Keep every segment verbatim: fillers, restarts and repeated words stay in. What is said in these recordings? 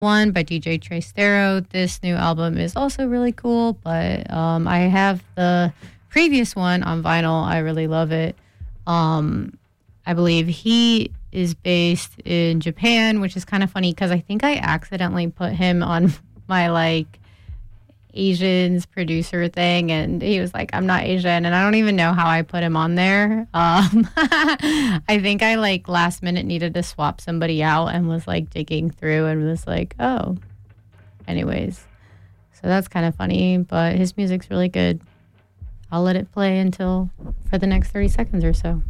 One by D J Trastero. This new album is also really cool, but um, I have the previous one on vinyl. I really love it. Um, I believe he is based in Japan, which is kind of funny because I think I accidentally put him on my like Asians producer thing, and he was like, I'm not Asian, and I don't even know how I put him on there. Um, I think I like last minute needed to swap somebody out and was like digging through and was like, oh. Anyways, so that's kind of funny, but his music's really good. I'll let it play until for the next thirty seconds or so.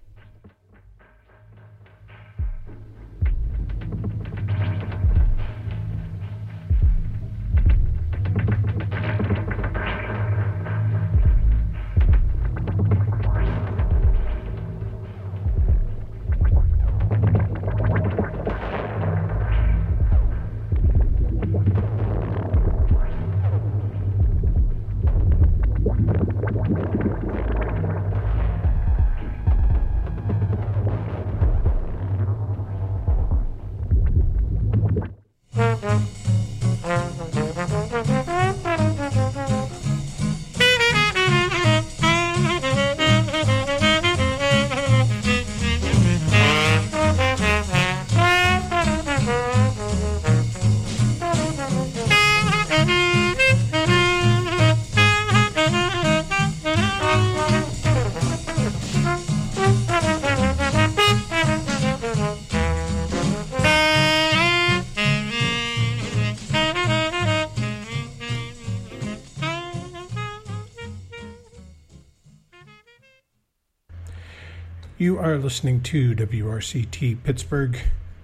You are listening to W R C T Pittsburgh,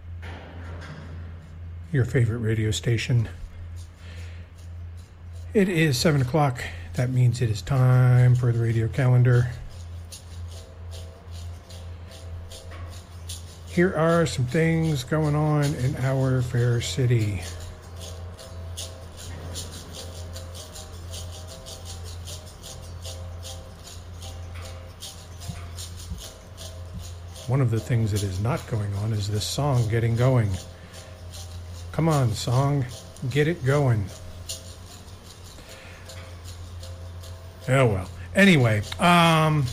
your favorite radio station. It is seven o'clock. That means it is time for the radio calendar. Here are some things going on in our fair city. One of the things that is not going on is this song getting going. Come on, song, get it going. Oh, well. Anyway, um,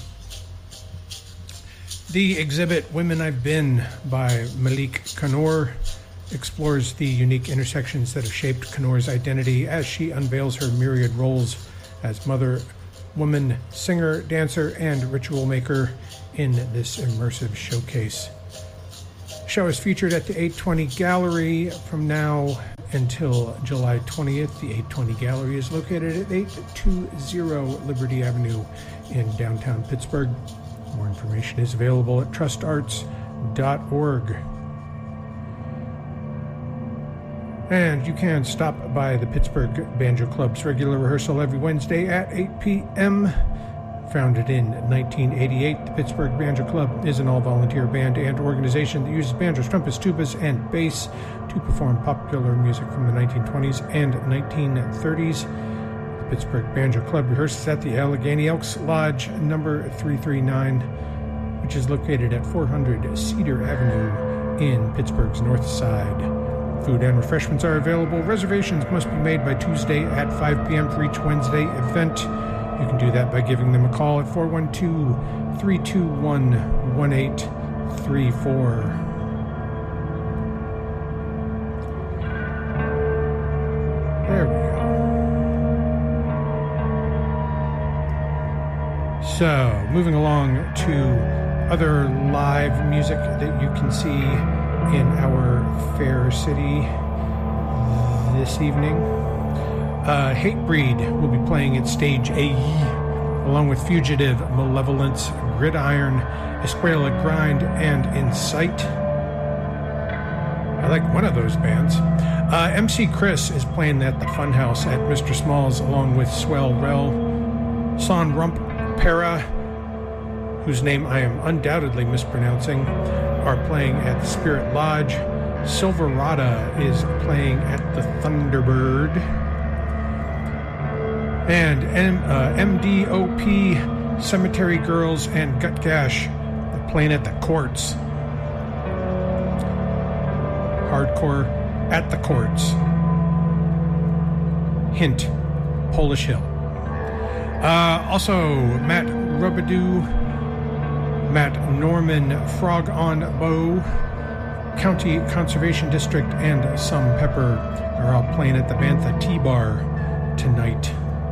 the exhibit Women I've Been by Malik Kanor explores the unique intersections that have shaped Kanor's identity as she unveils her myriad roles as mother, woman, singer, dancer, and ritual maker in this immersive showcase. The show is featured at the eight twenty Gallery from now until July twentieth. The eight twenty Gallery is located at eight twenty Liberty Avenue in downtown Pittsburgh. More information is available at trust arts dot org. And you can stop by the Pittsburgh Banjo Club's regular rehearsal every Wednesday at eight p.m. Founded in nineteen eighty-eight, the Pittsburgh Banjo Club is an all-volunteer band and organization that uses banjos, trumpets, tubas, and bass to perform popular music from the nineteen twenties and nineteen thirties. The Pittsburgh Banjo Club rehearses at the Allegheny Elks Lodge number three thirty-nine, which is located at four hundred Cedar Avenue in Pittsburgh's North Side. Food and refreshments are available. Reservations must be made by Tuesday at five p.m. for each Wednesday event. You can do that by giving them a call at four one two, three two one, one eight three four. There we go. So, moving along to other live music that you can see in our fair city this evening. Uh, Hatebreed will be playing at Stage A E, along with Fugitive, Malevolence, Gridiron, Escuela Grind, and Insight. I like one of those bands. Uh, M C Chris is playing at the Funhouse at Mister Smalls, along with Swell Rel. Son Rump Para, whose name I am undoubtedly mispronouncing, are playing at the Spirit Lodge. Silverada is playing at the Thunderbird. And M, uh, M D O P, Cemetery Girls, and Gut Gash are playing at the Courts. Hardcore at the Courts. Hint, Polish Hill. Uh, also, Matt Robidoux, Matt Norman, Frog on Bow, County Conservation District, and Some Pepper are all playing at the Bantha Tea Bar tonight.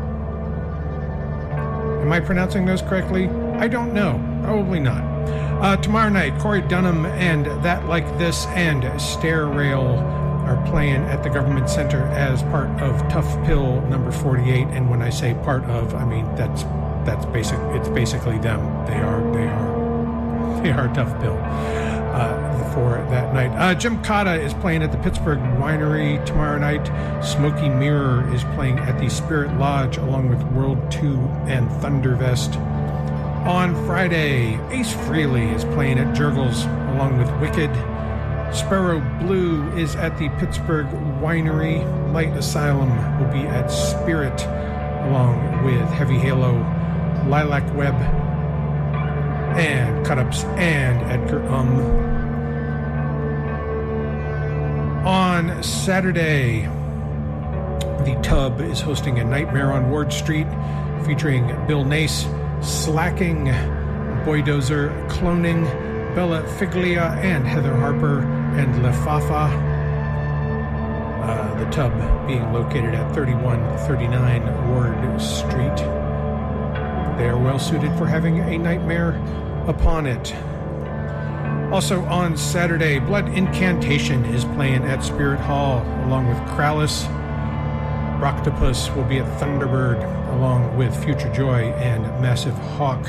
Am I pronouncing those correctly? I don't know. Probably not. Uh, tomorrow night, Corey Dunham and That Like This and Stair Rail are playing at the Government Center as part of Tough Pill number forty-eight. And when I say part of, I mean that's that's basic. It's basically them. They are they are they are Tough Pill uh, for that night. Uh, Jim Cotta is playing at the Pittsburgh Winery tomorrow night. Smoky Mirror is playing at the Spirit Lodge along with World Two and Thundervest. On Friday, Ace Frehley is playing at Jurgles along with Wicked. Sparrow Blue is at the Pittsburgh Winery. Light Asylum will be at Spirit along with Heavy Halo, Lilac Web, and Cut-Ups and Edgar Um. On Saturday, The Tub is hosting a Nightmare on Ward Street featuring Bill Nace, Slacking, Boydozer, Cloning, Bella Figlia, and Heather Harper, and Lefafa. Uh, the Tub being located at thirty-one thirty-nine Ward Street. They are well suited for having a nightmare upon it. Also on Saturday, Blood Incantation is playing at Spirit Hall along with Krallis. Broctopus will be at Thunderbird along with Future Joy and Massive Hawk.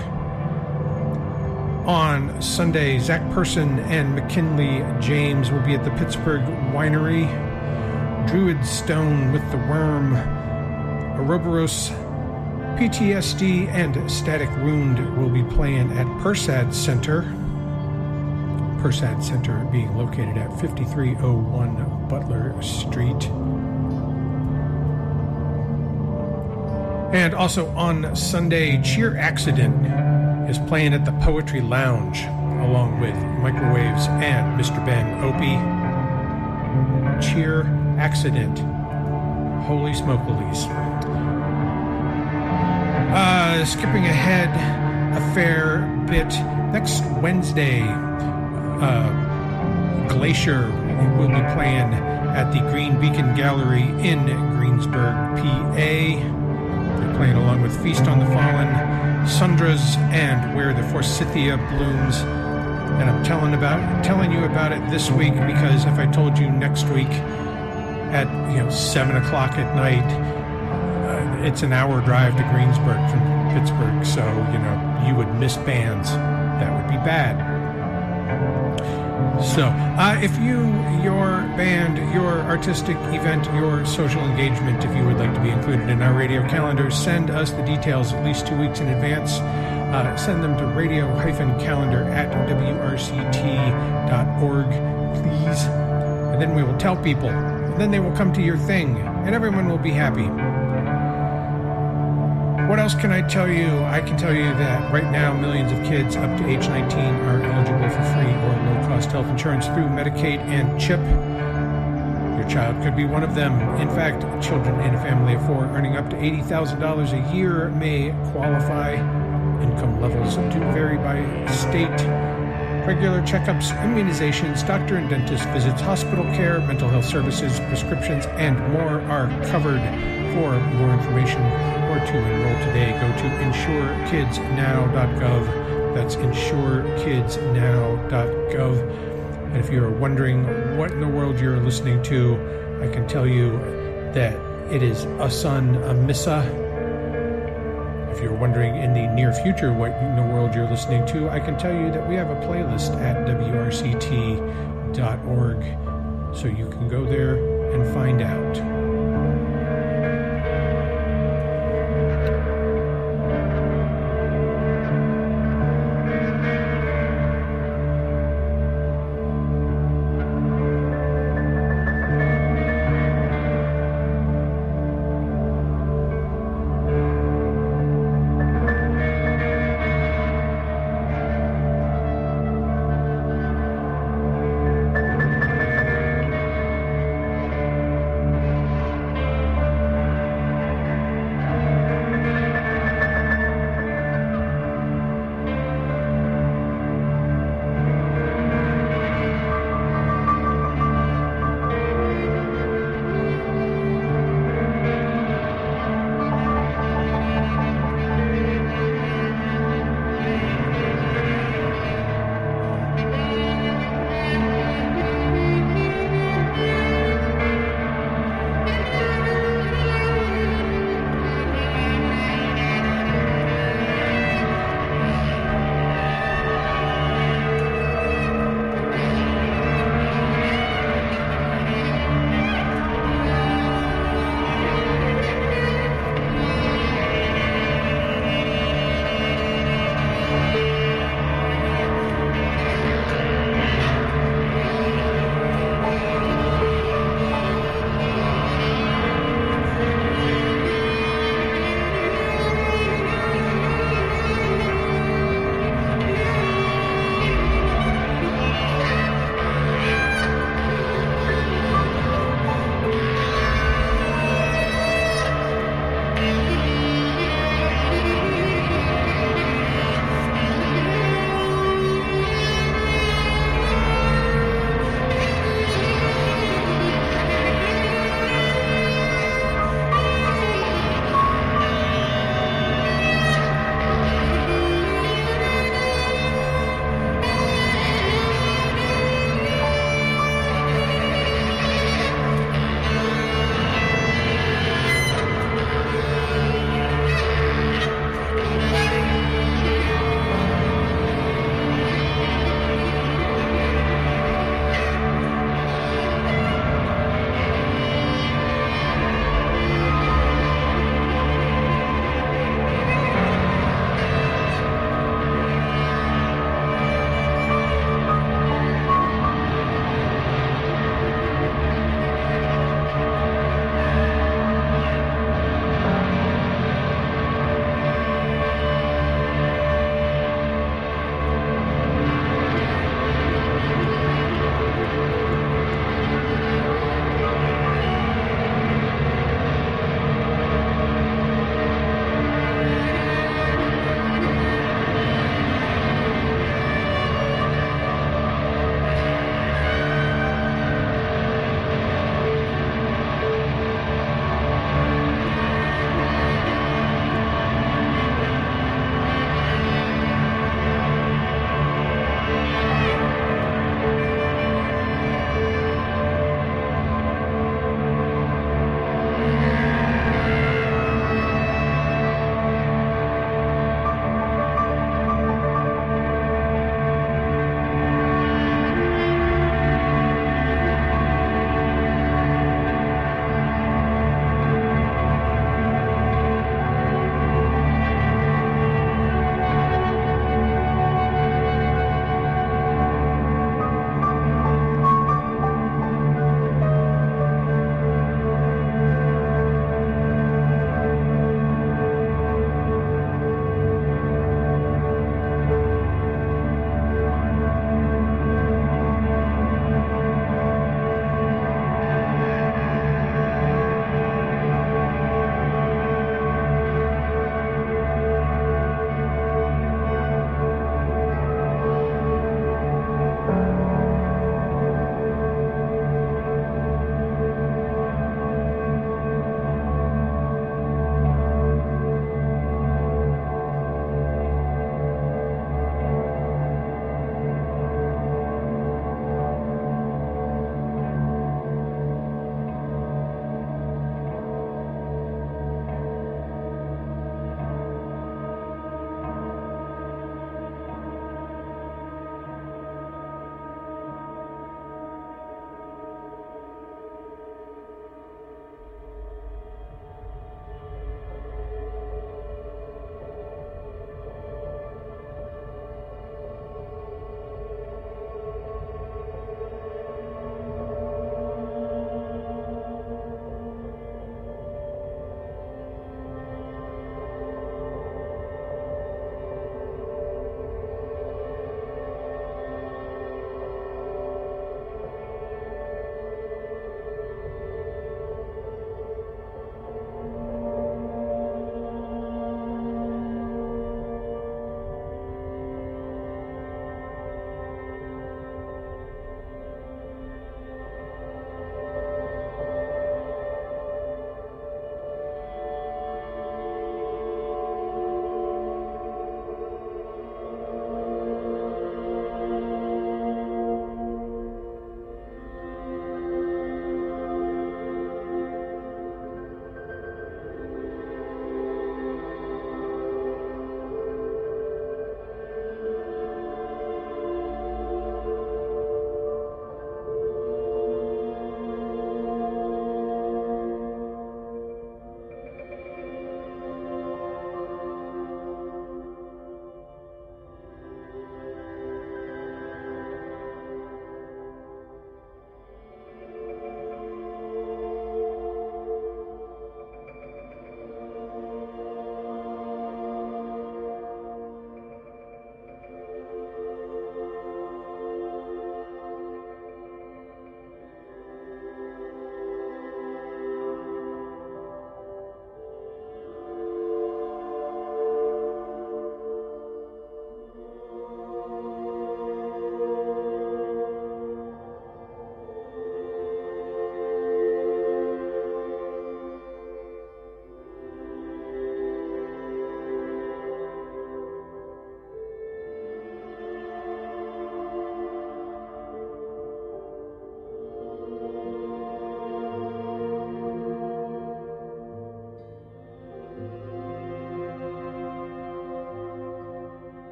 On Sunday, Zach Person and McKinley James will be at the Pittsburgh Winery. Druid Stone with the Worm, Ouroboros, P T S D, and Static Wound will be playing at Persad Center. Persad Center being located at fifty-three oh one Butler Street. And also on Sunday, Cheer Accident is playing at the Poetry Lounge along with Microwaves and Mister Ben Opie. Cheer Accident. Holy smokelies. Uh, skipping ahead a fair bit, next Wednesday, uh, Glacier will be playing at the Green Beacon Gallery in Greensburg, P A. They're playing along with Feast on the Fallen, Sundras, and Where the Forsythia Blooms. And I'm telling about telling you about it this week because if I told you next week at you know seven o'clock at night, uh, it's an hour drive to Greensburg from Pittsburgh, so you know you would miss bands. That would be bad. So, uh, if you, your band, your artistic event, your social engagement, if you would like to be included in our radio calendar, send us the details at least two weeks in advance. Uh, send them to radio-calendar at w r c t dot org, please. And then we will tell people. And then they will come to your thing, and everyone will be happy. What else can I tell you? I can tell you that right now millions of kids up to age nineteen are eligible for free or low-cost health insurance through Medicaid and CHIP. Your child could be one of them. In fact, children in a family of four earning up to eighty thousand dollars a year may qualify. Income levels do vary by state. Regular checkups, immunizations, doctor and dentist visits, hospital care, mental health services, prescriptions, and more are covered. For more information or to enroll today, go to insure kids now dot gov. That's insure kids now dot gov. And if you're wondering what in the world you're listening to, I can tell you that it is A Sun, A Missa. If you're wondering in the near future what in the world you're listening to, I can tell you that we have a playlist at w r c t dot org, so you can go there and find out.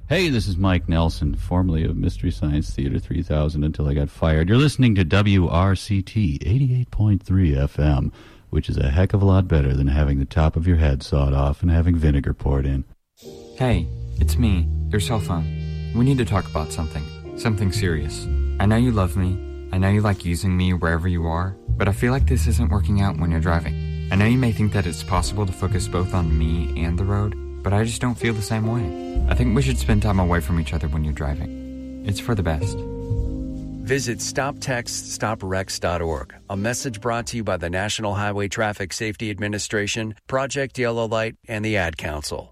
Hey, this is Mike Nelson, formerly of Mystery Science Theater three thousand until I got fired. You're listening to W R C T eighty-eight point three F M, which is a heck of a lot better than having the top of your head sawed off and having vinegar poured in. Hey, it's me, your cell phone. We need to talk about something. Something serious. I know you love me. I know you like using me wherever you are, but I feel like this isn't working out when you're driving. I know you may think that it's possible to focus both on me and the road, but I just don't feel the same way. I think we should spend time away from each other when you're driving. It's for the best. Visit stop text stop wrecks dot org. A message brought to you by the National Highway Traffic Safety Administration, Project Yellow Light, and the Ad Council.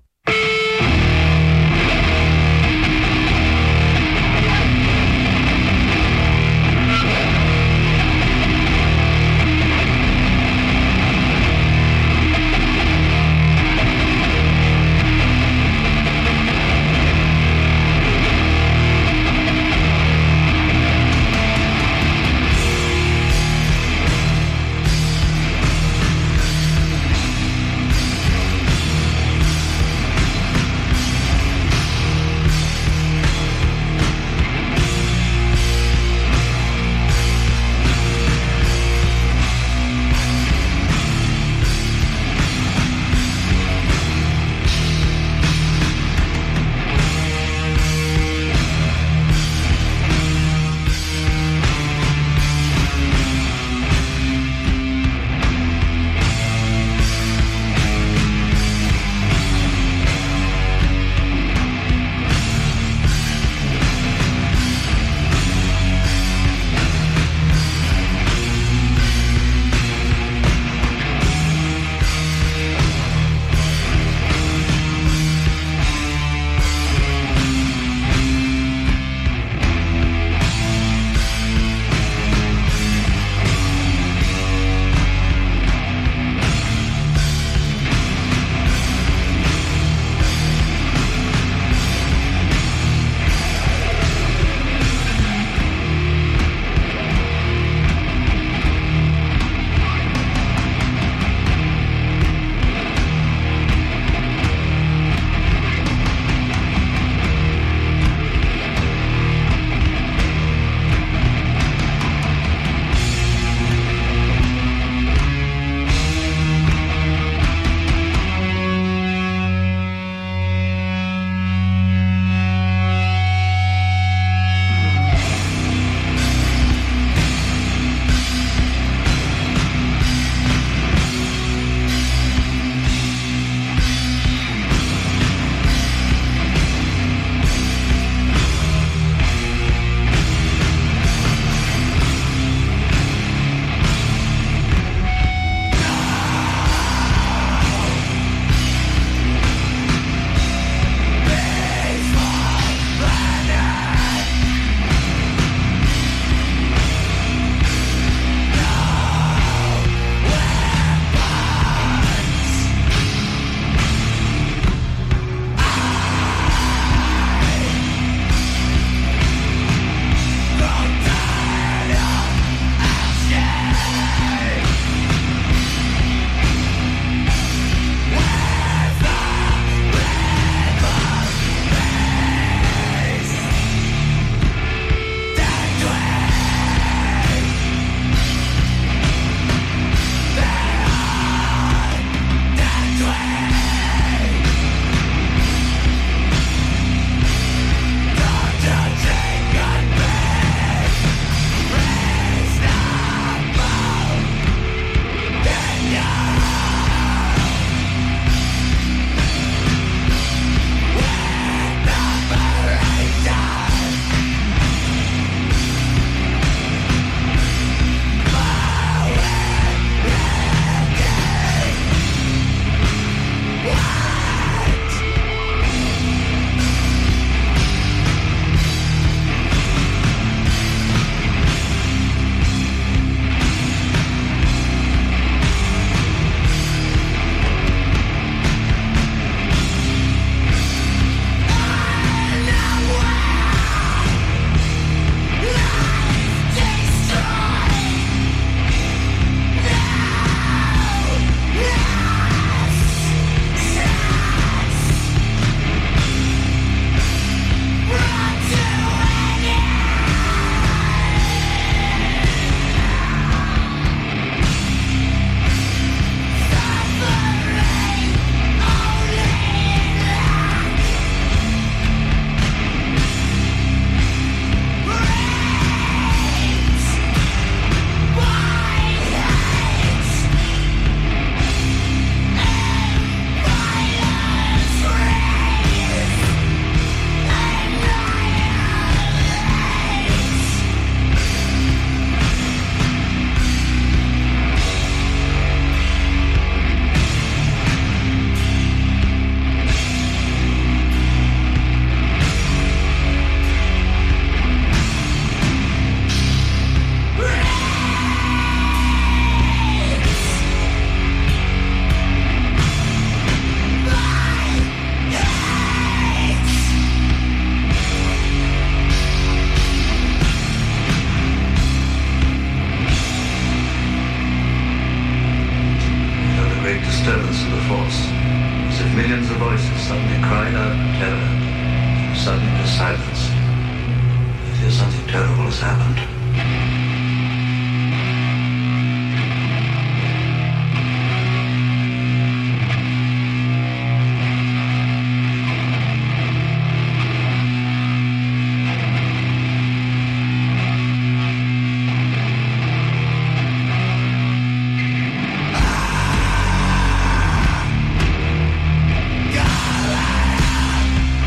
terrible has happened.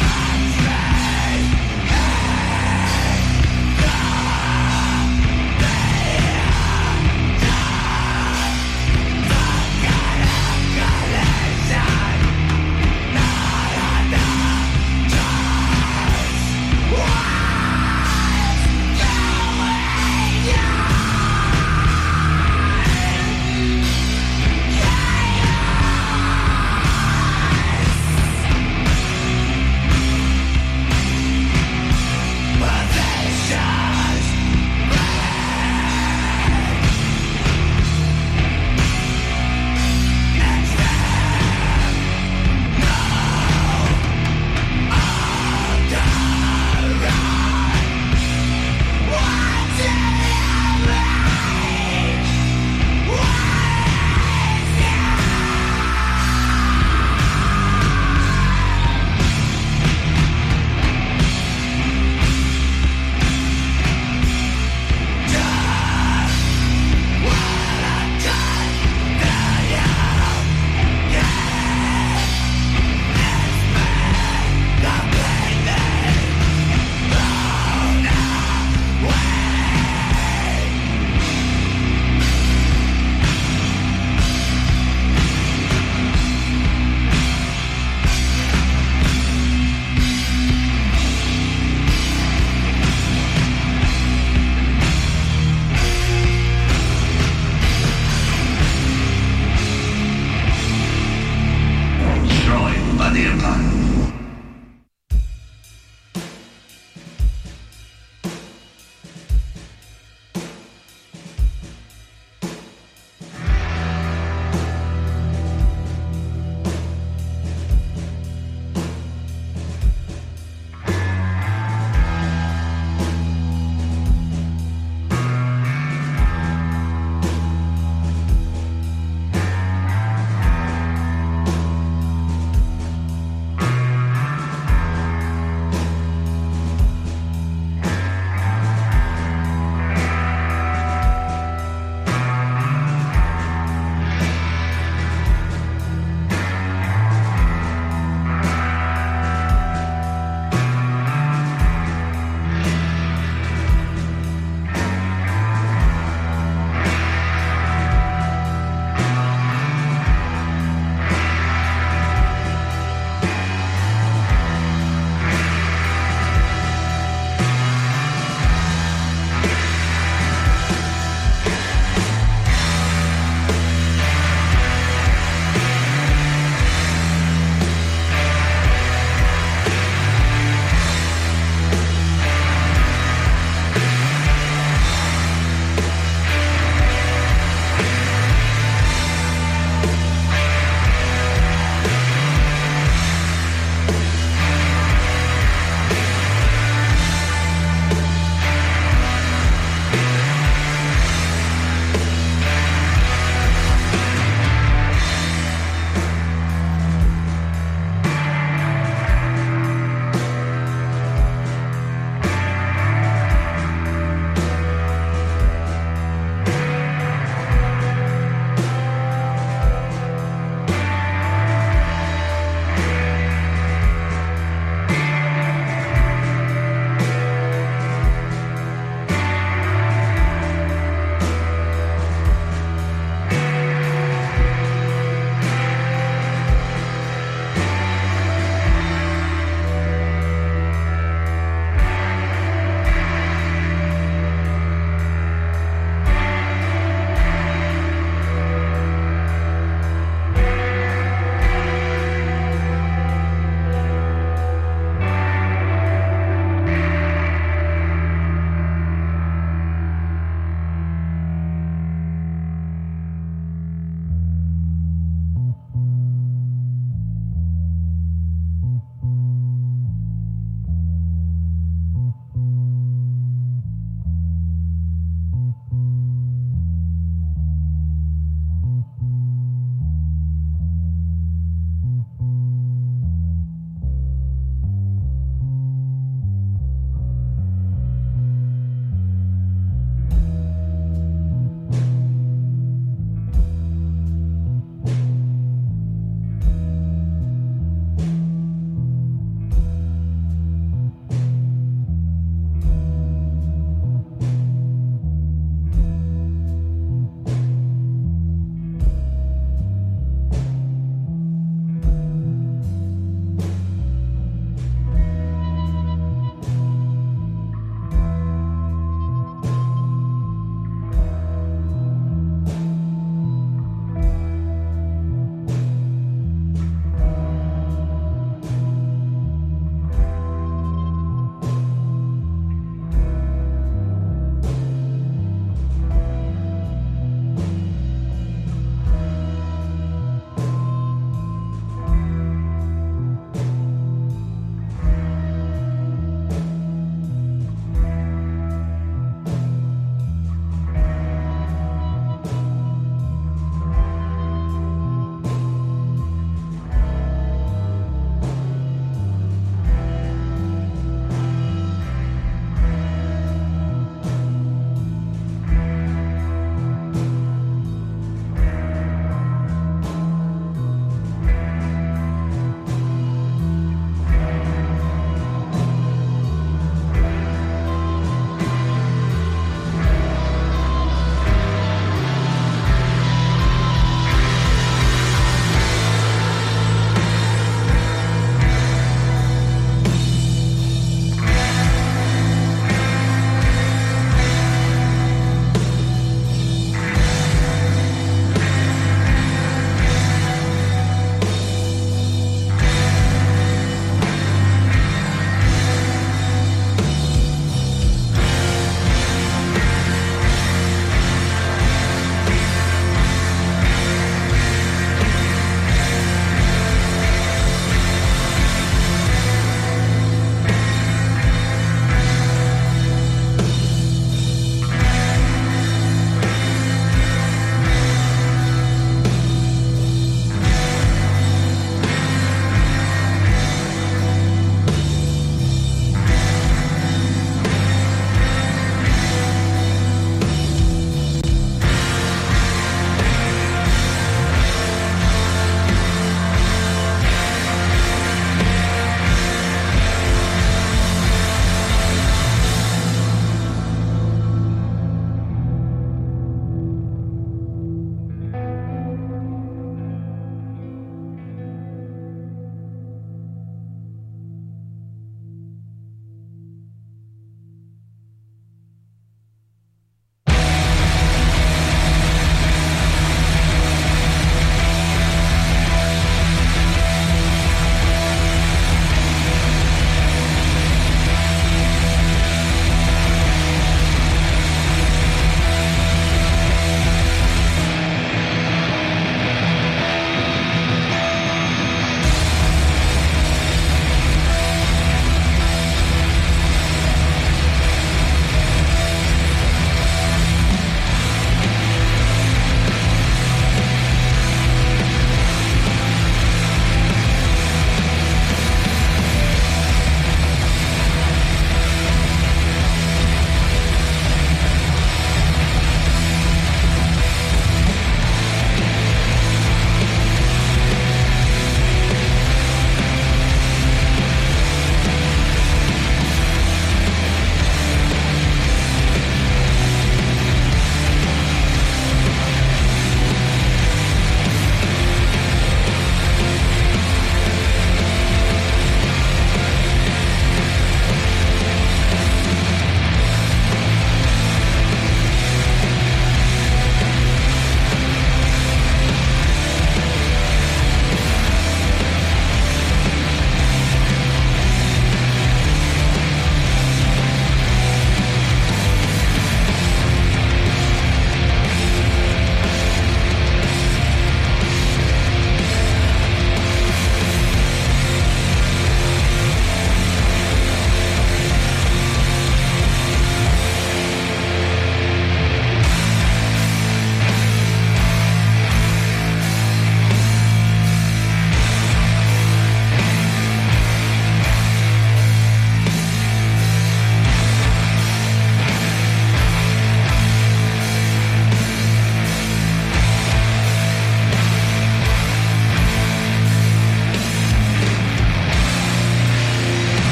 Yeah.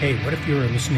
Hey, what if you were listening